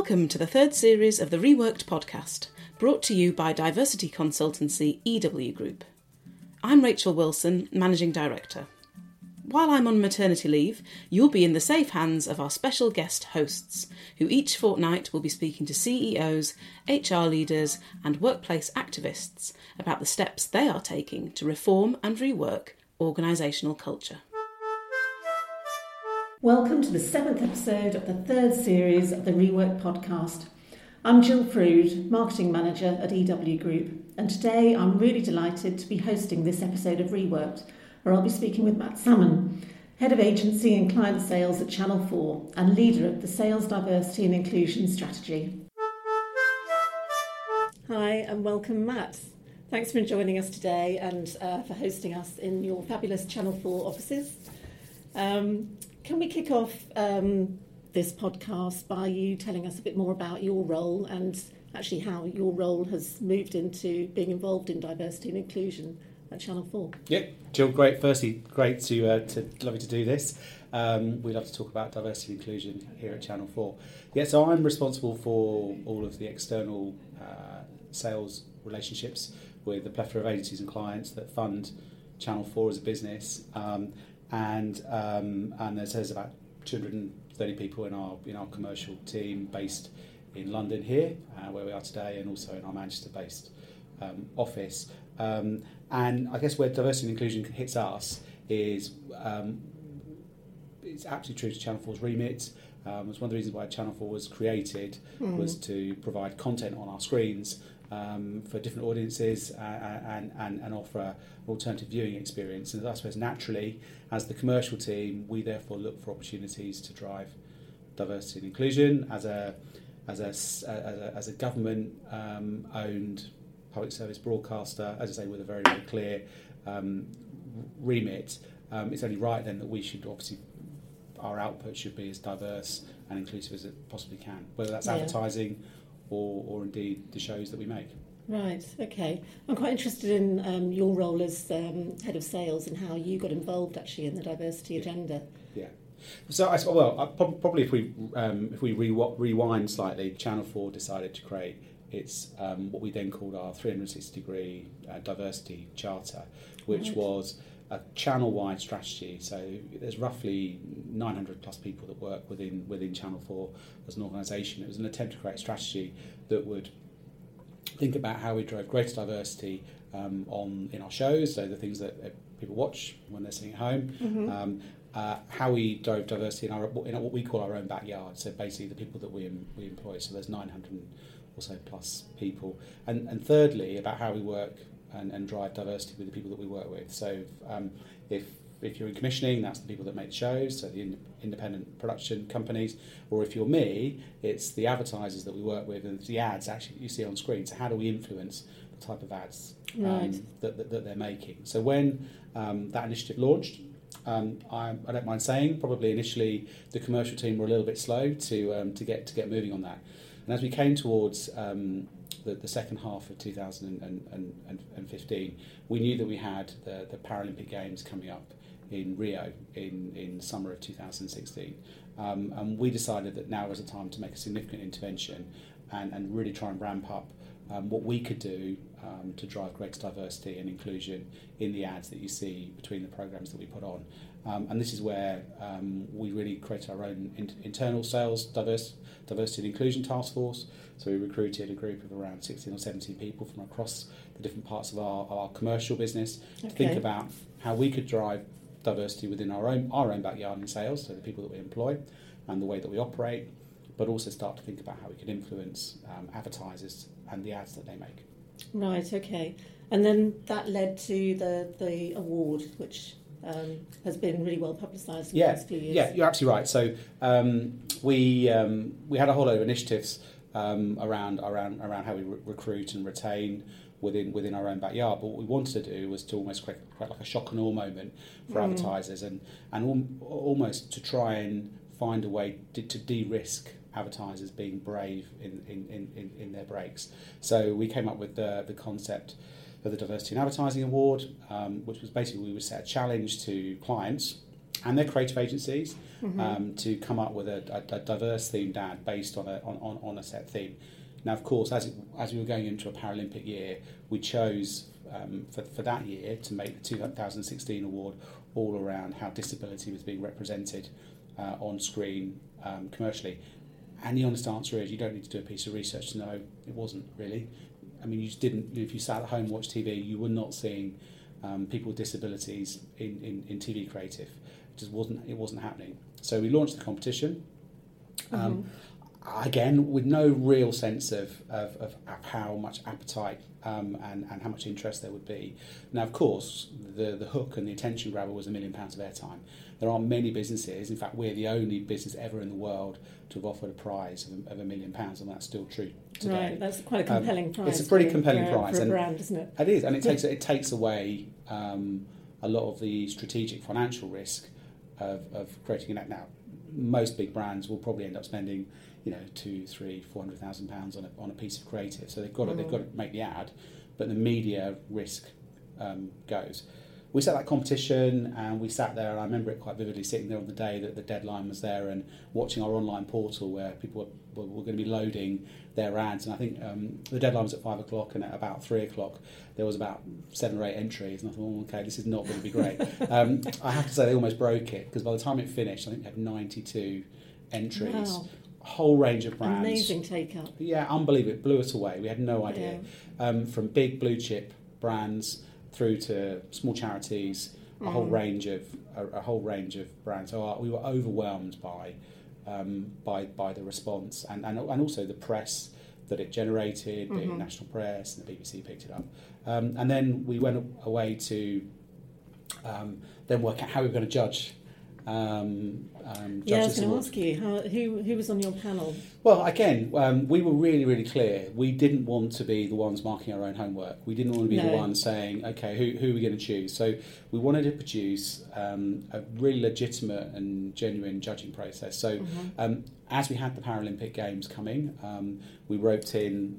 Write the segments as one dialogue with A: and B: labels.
A: Welcome to the third series of the Reworked podcast, brought to you by diversity consultancy EW Group. I'm Rachel Wilson, Managing Director. While I'm on maternity leave, you'll be in the safe hands of our special guest hosts, who each fortnight will be speaking to CEOs, HR leaders and workplace activists about the steps they are taking to reform and rework organisational culture.
B: Welcome to the 7th episode of the third series of the Rework podcast. I'm Jill Frood, Marketing Manager at EW Group, and today I'm really delighted to be hosting this episode of Reworked, where I'll be speaking with Matt Salmon, Head of Agency and Client Sales at Channel 4 and leader of the Sales Diversity and Inclusion Strategy. Hi and welcome, Matt. Thanks for joining us today and for hosting us in your fabulous Channel 4 offices. Can we kick off this podcast by you telling us a bit more about your role and actually how your role has moved into being involved in diversity and inclusion at Channel 4?
C: Yeah, Jill, great. Firstly, great to lovely to do this. We love to talk about diversity and inclusion here at Channel 4. Yeah, so I'm responsible for all of the external sales relationships with the plethora of agencies and clients that fund Channel 4 as a business. And there's about 230 people in our commercial team based in London here, where we are today, and also in our Manchester-based office. And I guess where diversity and inclusion hits us is it's absolutely true to Channel 4's remit. It's one of the reasons why Channel 4 was created was to provide content on our screens for different audiences and offer an alternative viewing experience. And I suppose naturally, as the commercial team, we therefore look for opportunities to drive diversity and inclusion as a government owned public service broadcaster, as I say, with a very, very clear remit. It's only right then that we should obviously, our output should be as diverse and inclusive as it possibly can, whether that's advertising or indeed the shows that we make.
B: Right, okay. I'm quite interested in your role as head of sales and how you got involved actually in the diversity agenda. Yeah.
C: So, probably if we rewind slightly, Channel 4 decided to create its what we then called our 360-degree diversity charter, which was a channel-wide strategy. So there's roughly 900 plus people that work within Channel 4 as an organisation. It was an attempt to create a strategy that would think about how we drove greater diversity in our shows, so the things that people watch when they're sitting at home. How we drove diversity in what we call our own backyard. So basically the people that we employ. So there's 900 or so plus people. And thirdly, about how we work and drive diversity with the people that we work with. So if you're in commissioning, that's the people that make the shows, so the independent production companies. Or if you're me, it's the advertisers that we work with and the ads actually you see on screen. So how do we influence the type of ads that they're making? So when that initiative launched, I don't mind saying, probably initially the commercial team were a little bit slow to get moving on that. And as we came towards the second half of 2015, we knew that we had the Paralympic Games coming up in Rio in summer of 2016. And we decided that now was the time to make a significant intervention and really try and ramp up what we could do to drive greater diversity and inclusion in the ads that you see between the programmes that we put on. And this is where we really created our own internal sales diversity and inclusion task force. So we recruited a group of around 16 or 17 people from across the different parts of our commercial business to think about how we could drive diversity within our own backyard in sales, so the people that we employ and the way that we operate, but also start to think about how we can influence advertisers and the ads that they make.
B: Right, okay. And then that led to the award, which has been really well publicised in the last few years. Yeah,
C: you're absolutely right. So we had a whole load of initiatives around how we recruit and retain within our own backyard. But what we wanted to do was to almost create like a shock and awe moment for advertisers and almost to try and find a way to de-risk advertisers being brave in their breaks. So we came up with the concept of the Diversity in Advertising Award, which was basically we would set a challenge to clients and their creative agencies to come up with a diverse themed ad based on a set theme. Now, of course, as we were going into a Paralympic year, we chose for that year to make the 2016 award all around how disability was being represented on screen commercially. And the honest answer is you don't need to do a piece of research to know it wasn't really. I mean, you just didn't. If you sat at home and watched TV, you were not seeing people with disabilities in TV creative. It wasn't happening. So we launched the competition. Again, with no real sense of how much appetite and how much interest there would be. Now, of course, the hook and the attention grabber was £1 million of airtime. There aren't many businesses, in fact, we're the only business ever in the world to have offered a prize of £1 million, and that's still true today.
B: Right, that's quite a compelling prize.
C: It's a pretty compelling prize.
B: For a brand, isn't it?
C: It is, and it takes away a lot of the strategic financial risk of creating an act. Now, most big brands will probably end up spending, £200,000, £300,000, £400,000 on a piece of creative. So they've got to make the ad, but the media risk goes. We set that competition and we sat there, and I remember it quite vividly, sitting there on the day that the deadline was there and watching our online portal where people were going to be loading their ads. And I think the deadline was at 5 o'clock, and at about 3 o'clock there was about 7 or 8 entries, and I thought, okay, this is not going to be great. I have to say they almost broke it, because by the time it finished, I think we had 92 entries.
B: Wow.
C: A whole range of brands.
B: Amazing take-up.
C: Yeah, unbelievable. It blew us away. We had no idea.
B: Yeah.
C: From big blue chip brands through to small charities, a whole range of brands. So we were overwhelmed by the response and also the press that it generated, the national press, and the BBC picked it up. And then we went away to then work out how we were going to judge.
B: I was going to ask you, who was on your panel?
C: Well, again, we were really, really clear. We didn't want to be the ones marking our own homework. We didn't want to be the ones saying, okay, who are we going to choose? So we wanted to produce a really legitimate and genuine judging process. So as we had the Paralympic Games coming, we roped in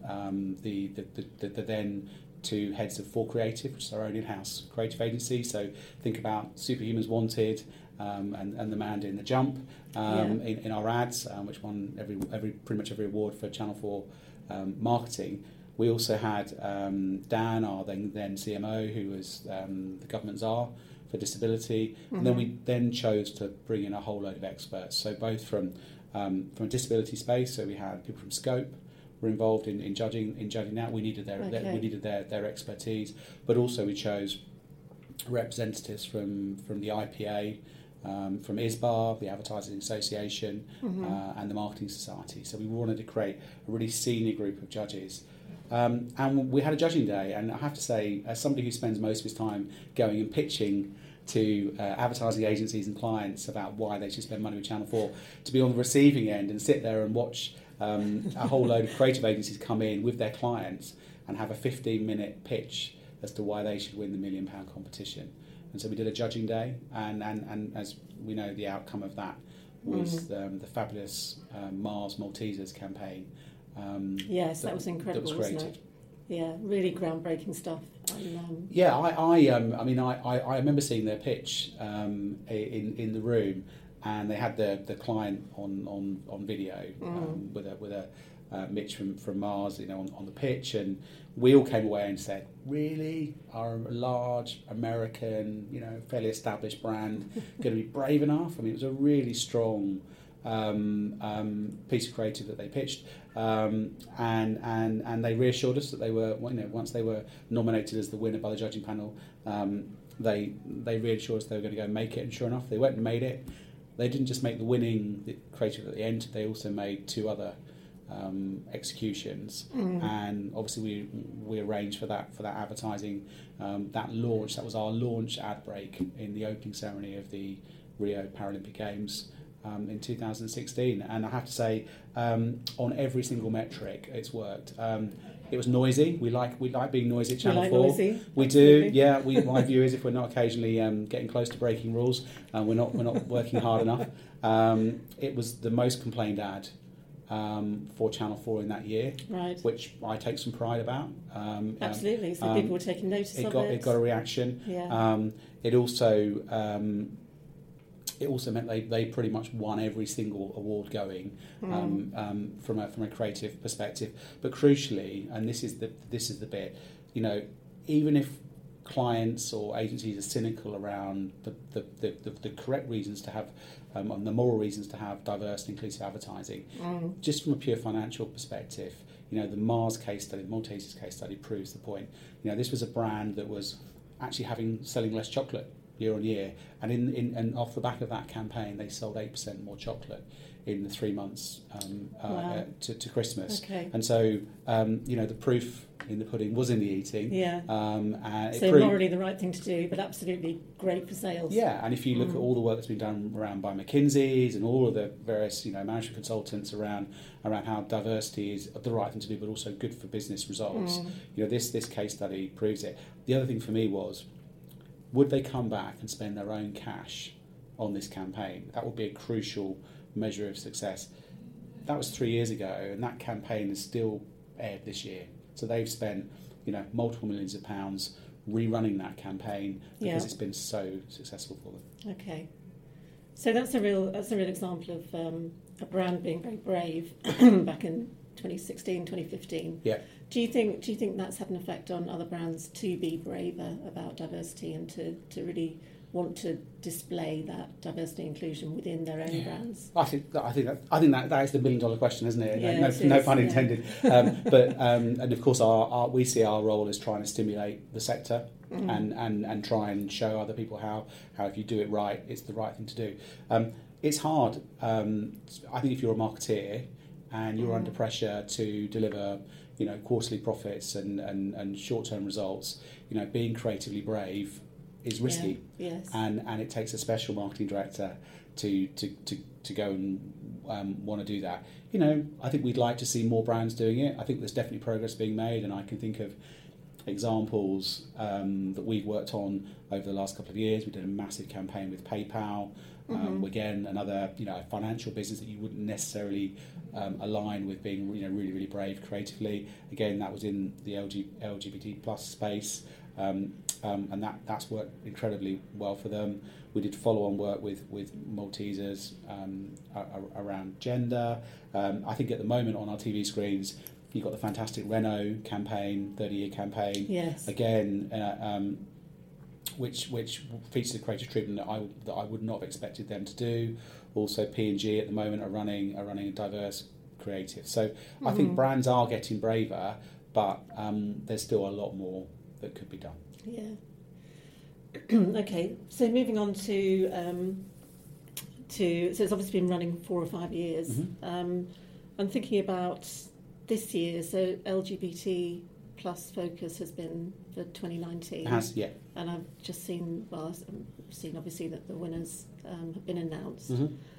C: the then two heads of 4Creative, which is our own in-house creative agency. So think about Superhumans Wanted, and the man doing the jump in our ads, which won pretty much every award for Channel 4 marketing. We also had Dan, our then CMO, who was the government czar for disability, and then we chose to bring in a whole load of experts. So both from a disability space, so we had people from Scope were involved in judging that. We needed their expertise, but also we chose representatives from the IPA. From ISBA, the Advertising Association, and the Marketing Society. So we wanted to create a really senior group of judges. And we had a judging day, and I have to say, as somebody who spends most of his time going and pitching to advertising agencies and clients about why they should spend money with Channel 4, to be on the receiving end and sit there and watch a whole load of creative agencies come in with their clients and have a 15-minute pitch as to why they should win the £1 million competition. And so we did a judging day, and as we know, the outcome of that was the fabulous Mars Maltesers campaign.
B: Yes, that was incredible,
C: that was created.
B: Wasn't it? Yeah, really groundbreaking stuff. And,
C: yeah, I remember seeing their pitch in the room, and they had the client on video with a Mitch from Mars, on the pitch, and we all came away and said, really, our large American, fairly established brand going to be brave enough? I mean, it was a really strong piece of creative that they pitched, and they reassured us that they were, once they were nominated as the winner by the judging panel, they reassured us they were going to go and make it, and sure enough, they went and made it. They didn't just make the winning creative at the end; they also made two other executions, and obviously we arranged for that advertising, that launch. That was our launch ad break in the opening ceremony of the Rio Paralympic Games in 2016, and I have to say, on every single metric, it's worked. It was noisy. We like being noisy at Channel 4.
B: Noisy.
C: We do, yeah. My view is if we're not occasionally getting close to breaking rules, we're not working hard enough. It was the most complained ad for Channel 4 in that year,
B: right,
C: which I take some pride about.
B: Absolutely, so people were taking notice of it.
C: It got a reaction.
B: Yeah.
C: It also it also meant they pretty much won every single award going from a creative perspective. But crucially, and this is the bit, even if clients or agencies are cynical around the correct reasons to have and the moral reasons to have diverse and inclusive advertising, just from a pure financial perspective, the Mars case study, the Maltesers case study proves the point. This was a brand that was actually selling less chocolate year on year, and and off the back of that campaign, they sold 8% more chocolate in the 3 months to Christmas.
B: Okay.
C: And so, the proof in the pudding was in the eating.
B: Yeah.
C: And
B: so morally the right thing to do, but absolutely great for sales.
C: Yeah, and if you look at all the work that's been done around by McKinsey's and all of the various management consultants around how diversity is the right thing to do, but also good for business results. This case study proves it. The other thing for me was, would they come back and spend their own cash on this campaign? That would be a crucial measure of success. That was 3 years ago, and that campaign is still aired this year. So they've spent, multiple millions of pounds rerunning that campaign because it's been so successful for them.
B: Okay, so that's a real example of a brand being very brave back in 2016, 2015.
C: Yeah.
B: Do you think that's had an effect on other brands to be braver about diversity and to really want to display that diversity and inclusion within their own brands?
C: I think that is the $1 million question, isn't it?
B: Yeah,
C: no pun intended. But and of course, we see our role as trying to stimulate the sector and try and show other people how if you do it right, it's the right thing to do. It's hard. I think if you're a marketeer and you're under pressure to deliver, quarterly profits and short-term results, being creatively brave is risky.
B: Yeah, yes.
C: And it takes a special marketing director to go and want to do that. I think we'd like to see more brands doing it. I think there's definitely progress being made, and I can think of examples that we've worked on over the last couple of years. We did a massive campaign with PayPal. Again, another financial business that you wouldn't necessarily align with being really, really brave creatively. Again, that was in the LGBT plus space. And that's worked incredibly well for them. We did follow-on work with Maltesers around gender. I think at the moment on our TV screens, you've got the fantastic Renault campaign, 30-year campaign.
B: Yes.
C: Again, which features a creative treatment that I would not have expected them to do. Also, P&G at the moment are running a diverse creative. So I think brands are getting braver, but there's still a lot more that could be done.
B: Yeah. Okay, so moving on to so it's obviously been running 4 or 5 years. I'm thinking about this year. So LGBT plus focus has been for 2019.
C: It has, yeah.
B: And I've just seen obviously that the winners have been announced.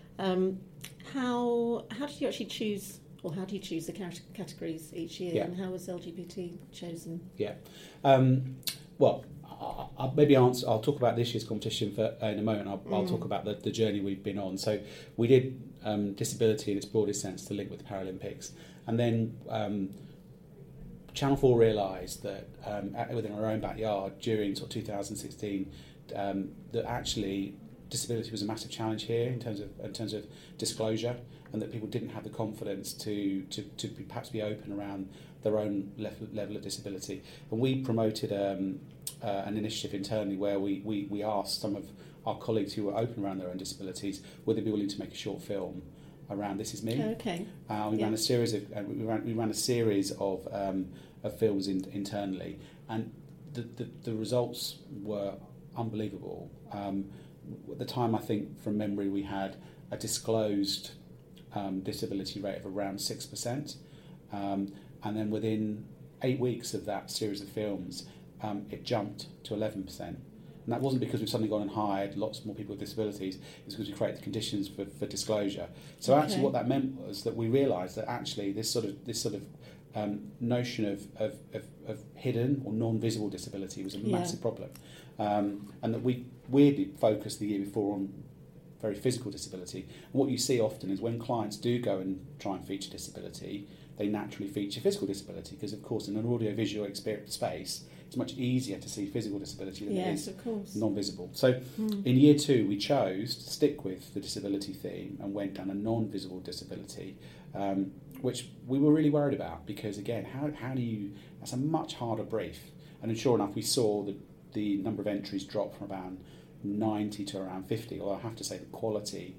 B: How did you actually choose? Or how do you choose the categories each year, and how was LGBT chosen? Yeah,
C: well, I'll talk about this year's competition in a moment. I'll talk about the journey we've been on. So we did disability in its broadest sense to link with the Paralympics, and then Channel 4 realised that within our own backyard during sort of 2016 that actually disability was a massive challenge here in terms of disclosure, and that people didn't have the confidence to perhaps be open around their own level of disability. And we promoted an initiative internally where we asked some of our colleagues who were open around their own disabilities would they be willing to make a short film around This Is Me.
B: Okay.
C: We ran a series of films internally, and the results were unbelievable. At the time, I think from memory, we had a disclosed disability rate of around 6%, and then within 8 weeks of that series of films, it jumped to 11%. And that wasn't because we've suddenly gone and hired lots more people with disabilities. It's because we created the conditions for disclosure. So actually, what that meant was that we realised that actually this sort of notion of hidden or non-visible disability was a massive problem, and that we weirdly focused the year before on very physical disability. And what you see often is when clients do go and try and feature disability, they naturally feature physical disability because, of course, in an audio-visual experience space, it's much easier to see physical disability than it
B: Yes,
C: is
B: of course.
C: non-visible. So in year 2 we chose to stick with the disability theme and went down a non-visible disability, which we were really worried about, because again, how do you, that's a much harder brief. And then sure enough, we saw the number of entries drop from about 90 to around 50, although I have to say the quality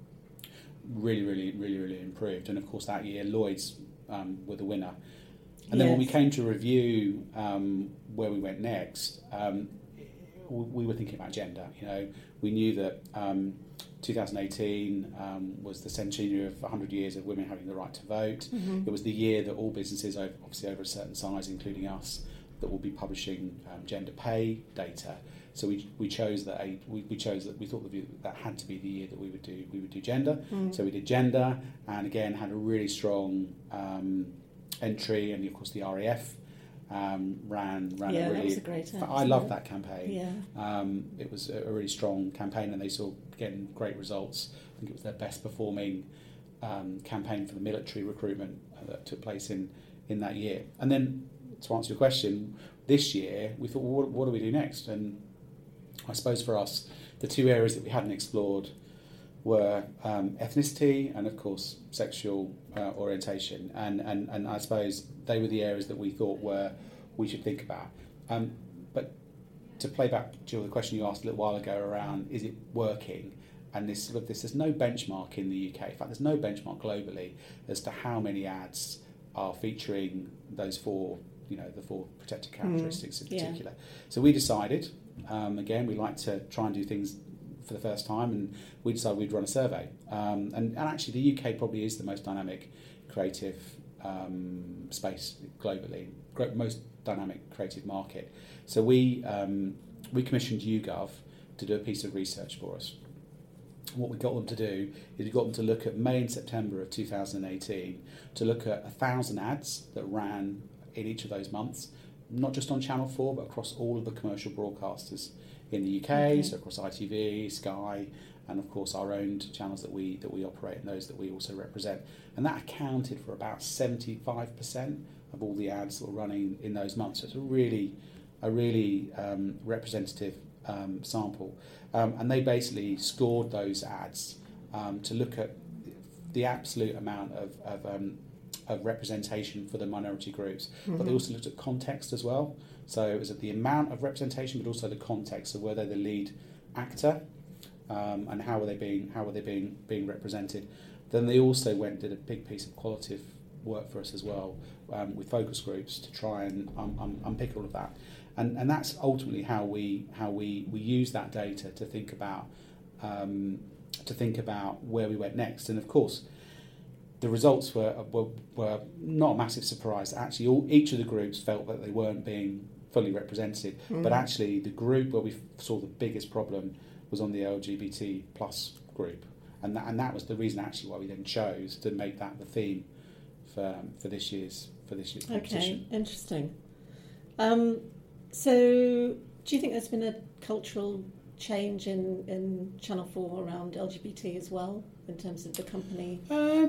C: really improved. And of course that year Lloyd's were the winner. And then when we came to review where we went next, we were thinking about gender. You know, we knew that 2018 was the centenary of 100 years of women having the right to vote. It was the year that all businesses, obviously over a certain size, including us, that will be publishing gender pay data. So we chose that we thought that had to be the year that we would do gender. So we did gender, and again had a really strong entry, and of course the RAF ran a really.
B: That was a great ad,
C: I loved that campaign.
B: Yeah.
C: It was a really strong campaign, and they saw again great results. I think it was their best performing campaign for the military recruitment that took place in that year. And then to answer your question, this year we thought, well, what do we do next? And I suppose for us, the two areas that we hadn't explored were ethnicity and, of course, sexual orientation. And I suppose they were the areas that we thought we should think about. But to play back, Jill, the question you asked a little while ago around, is it working? And there's no benchmark in the UK. In fact, there's no benchmark globally as to how many ads are featuring those four, the four protected characteristics in particular. So we decided, again, we like to try and do things for the first time, and we decided we'd run a survey. And actually, the UK probably is the most dynamic creative space globally, most dynamic creative market. So we commissioned YouGov to do a piece of research for us. What we got them to do is we got them to look at May and September of 2018, to look at 1,000 ads that ran in each of those months, not just on Channel 4, but across all of the commercial broadcasters in the UK, so across ITV, Sky, and of course our own channels that we operate and those that we also represent. And that accounted for about 75% of all the ads that were running in those months. So it's a really representative sample. And they basically scored those ads to look at the absolute amount of representation for the minority groups, but they also looked at context as well. So it was at the amount of representation, but also the context of were they the lead actor, and how were they being represented. Then they also did a big piece of qualitative work for us as well, with focus groups to try and unpick all of that. And that's ultimately how we use that data to think about where we went next. And of course, the results were not a massive surprise. Actually, each of the groups felt that they weren't being fully represented. But actually, the group where we saw the biggest problem was on the LGBT plus group, and that was the reason actually why we then chose to make that the theme for this year's competition.
B: Okay, interesting. So, do you think there's been a cultural change in Channel 4 around LGBT as well, in terms of the company?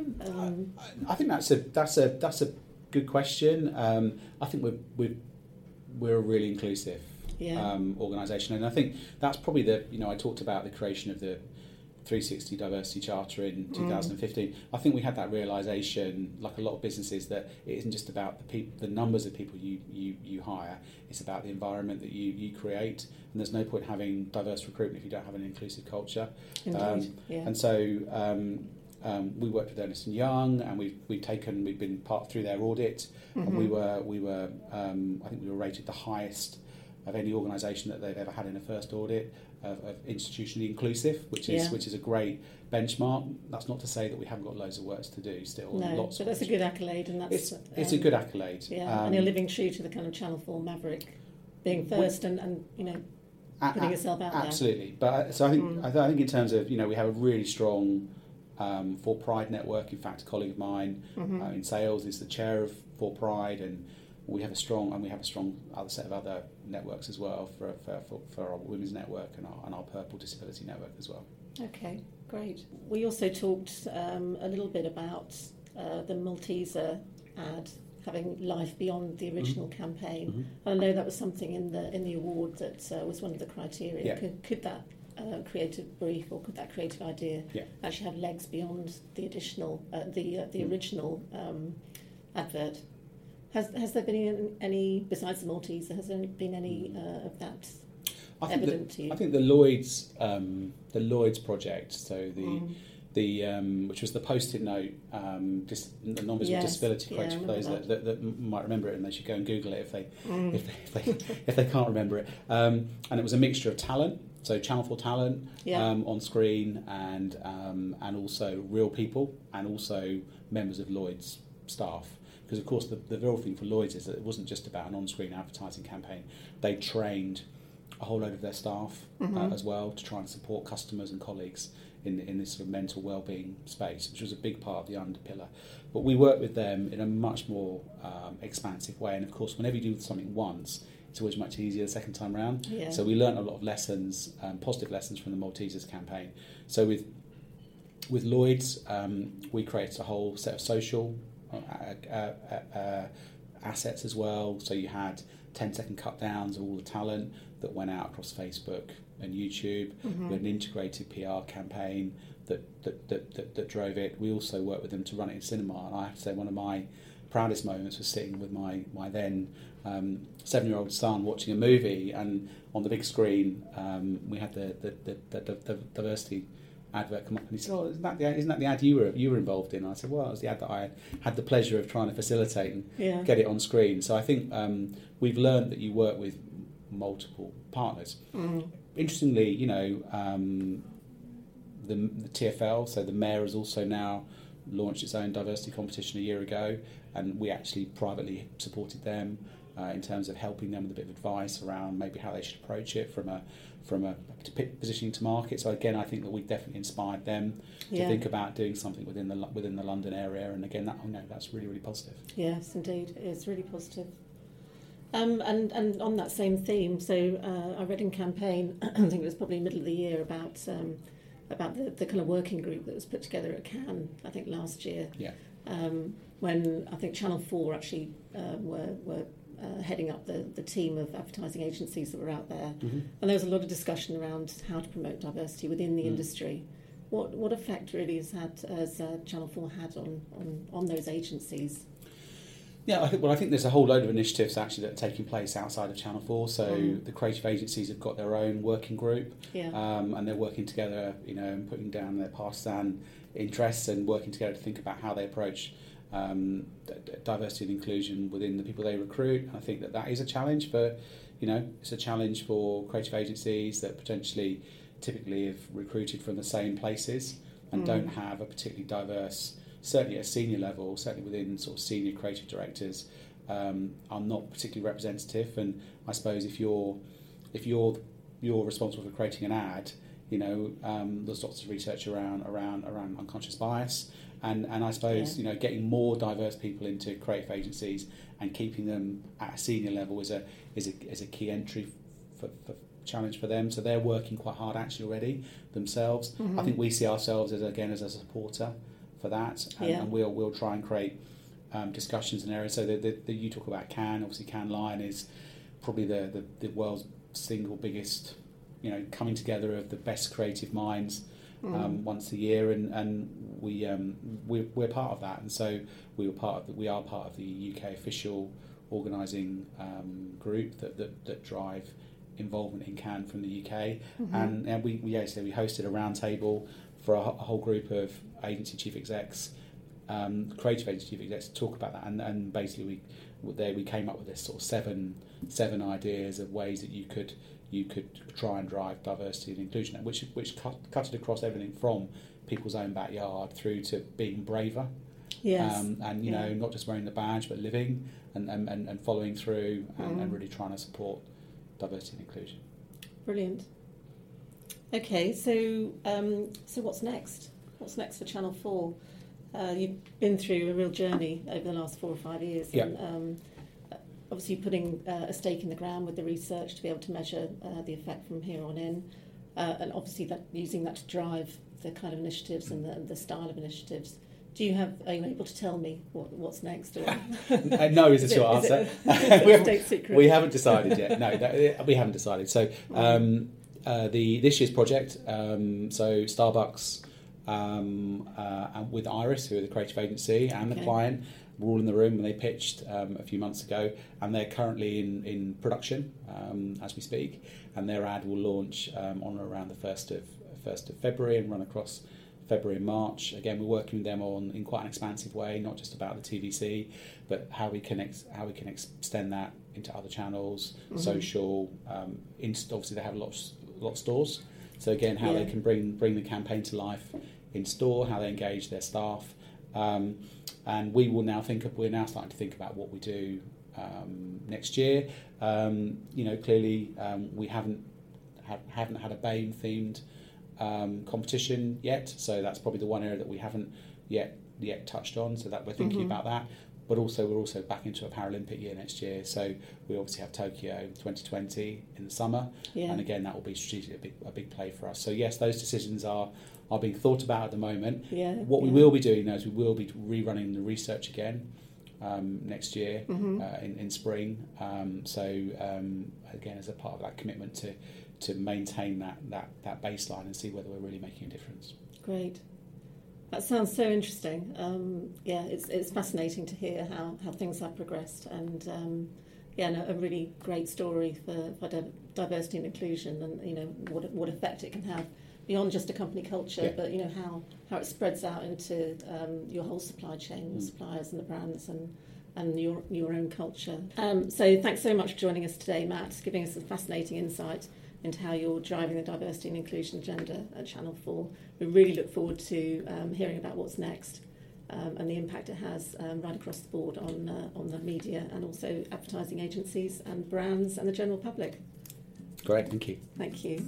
C: I think that's a good question. I think we're a really inclusive organisation, and I think that's probably I talked about the creation of the 360 Diversity Charter in 2015. I think we had that realisation, like a lot of businesses, that it isn't just about the numbers of people you hire, it's about the environment that you create, and there's no point having diverse recruitment if you don't have an inclusive culture.
B: Indeed,
C: And so we worked with Ernst & Young, and we've been part through their audit, and we were I think we were rated the highest of any organisation that they've ever had in a first audit of institutionally inclusive, which is a great benchmark. That's not to say that we haven't got loads of work to do still.
B: No, but that's a good accolade, and that's
C: it's a good accolade.
B: Yeah, and you're living true to the kind of Channel 4 maverick, being first and putting yourself out there.
C: Absolutely, but so I think in terms of we have a really strong For Pride network. In fact, a colleague of mine in sales is the chair of For Pride, and we have a strong other set of other networks as well for our women's network and our Purple Disability network as well.
B: Okay, great. We also talked a little bit about the Malteser ad. having life beyond the original campaign. And I know that was something in the award that was one of the criteria.
C: Yeah.
B: Could that creative brief or could that creative idea actually have legs beyond the additional the original advert? Has there been any, besides the Maltese, has there been any of that evident to you?
C: I think the Lloyd's project, so the which was the post-it note, the non-visible disability quote, for those that might remember it, and they should go and Google it if they can't remember it. And it was a mixture of talent, so Channel 4 talent on screen, and also real people, and also members of Lloyd's staff. Because of course the real thing for Lloyd's is that it wasn't just about an on-screen advertising campaign. They trained a whole load of their staff as well to try and support customers and colleagues in this sort of mental wellbeing space, which was a big part of the underpillar. But we work with them in a much more expansive way, and of course whenever you do something once, it's always much easier the second time around.
B: Yeah.
C: So we learned a lot of lessons, positive lessons from the Maltesers campaign. So with Lloyd's, we created a whole set of social assets as well. So you had 10-second cut downs of all the talent that went out across Facebook and YouTube. We had an integrated PR campaign that drove it. We also worked with them to run it in cinema, and I have to say one of my proudest moments was sitting with my then 7-year-old son watching a movie, and on the big screen we had the diversity advert come up, and he said, "Oh, isn't that the ad you were involved in?" And I said, "Well, it was the ad that I had the pleasure of trying to facilitate and get it on screen." So I think we've learned that you work with multiple partners. Interestingly, the TfL, so the Mayor, has also now launched its own diversity competition a year ago, and we actually privately supported them in terms of helping them with a bit of advice around maybe how they should approach it from a positioning to market. So again, I think that we definitely inspired them to think about doing something within the London area, and again, that's really, really positive. Yes, indeed,
B: it's really positive. And on that same theme, so I read in campaign, I think it was probably middle of the year, about the kind of working group that was put together at Cannes, I think last year.
C: Yeah.
B: When I think Channel 4 actually were heading up the team of advertising agencies that were out there, and there was a lot of discussion around how to promote diversity within the industry. What effect really has Channel 4 had on those agencies?
C: Yeah, I think there's a whole load of initiatives actually that are taking place outside of Channel 4. So the creative agencies have got their own working group, and they're working together, and putting down their partisan interests and working together to think about how they approach diversity and inclusion within the people they recruit. And I think that is a challenge for, it's a challenge for creative agencies that potentially typically have recruited from the same places and don't have a particularly diverse, certainly at a senior level, certainly within sort of senior creative directors, are not particularly representative. And I suppose if you're responsible for creating an ad, there's lots of research around unconscious bias, and I suppose getting more diverse people into creative agencies and keeping them at a senior level is a key entry for challenge for them. So they're working quite hard actually already themselves. I think we see ourselves as a supporter for that, and we'll try and create discussions in areas. So you talk about Cannes. Obviously, Cannes Lion is probably the world's single biggest, coming together of the best creative minds once a year, and we're part of that. And so we are part of the UK official organising group that drive involvement in Cannes from the UK, and we hosted a roundtable for a whole group of agency chief execs, creative agency chief execs, to talk about that, and basically we came up with this sort of seven ideas of ways that you could try and drive diversity and inclusion, which cut it across everything from people's own backyard through to being braver, not just wearing the badge but living and following through and really trying to support diversity and inclusion.
B: Brilliant. Okay, so what's next? What's next for Channel 4? You've been through a real journey over the last 4 or 5 years.
C: Yeah.
B: And, obviously putting a stake in the ground with the research to be able to measure the effect from here on in, and obviously using that to drive the kind of initiatives and the style of initiatives. Are you able to tell me what's next? Or?
C: No is the short answer.
B: State secret?
C: We haven't decided yet. No, we haven't decided. So this year's project, so Starbucks and with Iris, who are the creative agency, and the client, were all in the room when they pitched a few months ago, and they're currently in production as we speak, and their ad will launch on or around the 1st of February and run across February and March. Again, we're working with them in quite an expansive way, not just about the TVC, but how we can extend that into other channels, social. Obviously, they have a lot of stores, so again, how they can bring the campaign to life in store, how they engage their staff, and we're now starting to think about what we do next year. Clearly, we haven't had a BAME themed competition yet, so that's probably the one area that we haven't yet touched on, so that we're thinking about that. But also we're also back into a Paralympic year next year, so we obviously have Tokyo 2020 in the summer, and again that will be strategically a big play for us. So yes, those decisions are being thought about at the moment. What we will be doing now is we will be rerunning the research again next year in spring. Again, as a part of that commitment to maintain that baseline and see whether we're really making a difference.
B: Great. That sounds so interesting. It's fascinating to hear how things have progressed, and a really great story for diversity and inclusion, and what effect it can have beyond just a company culture, but how it spreads out into your whole supply chain, the suppliers and the brands, and your own culture. So thanks so much for joining us today, Matt, giving us a fascinating insight into how you're driving the diversity and inclusion agenda at Channel 4. We really look forward to hearing about what's next and the impact it has right across the board on the media and also advertising agencies and brands and the general public.
C: Great, thank you.
B: Thank you.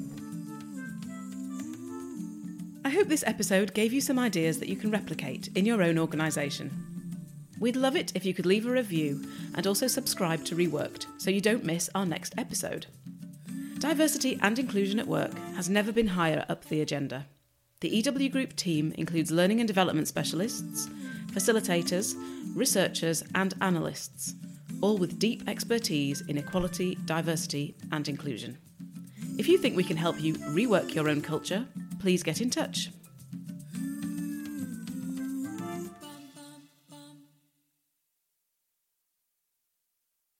A: I hope this episode gave you some ideas that you can replicate in your own organisation. We'd love it if you could leave a review and also subscribe to Reworked so you don't miss our next episode. Diversity and inclusion at work has never been higher up the agenda. The EW Group team includes learning and development specialists, facilitators, researchers and analysts, all with deep expertise in equality, diversity and inclusion. If you think we can help you rework your own culture, please get in touch.